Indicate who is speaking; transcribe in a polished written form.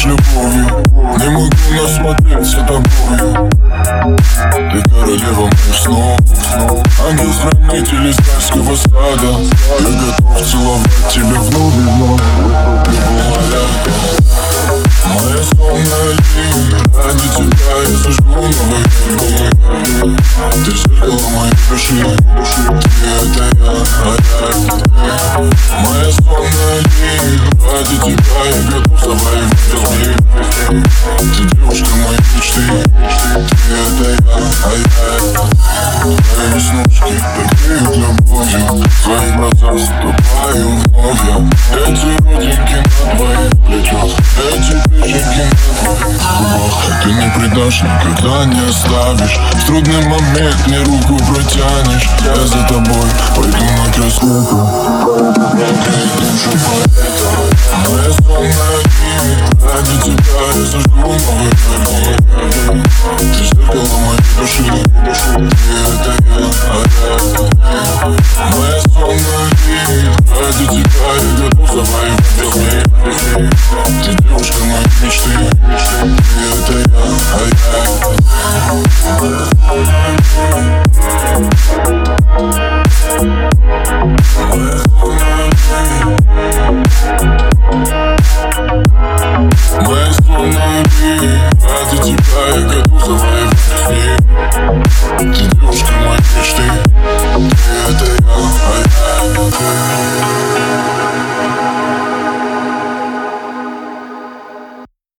Speaker 1: лишь любовью. Не могу насмотреться тобою. Ты королева моих снов, ангел-хранитель из райского сада. Я готов целовать тебя вновь и вновь. Моя сонная линия, ради тебя я зажгу новый мир. Ты зеркало моей души, ты это я, а я это ты. Моя сонная линия, ради тебя я готов завоевать весь мир. Ты девушка моей мечты, ты это я, а я это ты. Твои веснушки такие любовью, в твоих глазах ступаю вновь я. Эти родинки на твоих плечах, эти песенки на твоих губах. Ты не предашь, никогда не оставишь. В трудный момент мне руку протянешь. Я за тобой пойду на край света. Я душу поэта. Моя сонная линия, ради тебя я зажгу новый мир. Ты зеркало моей души.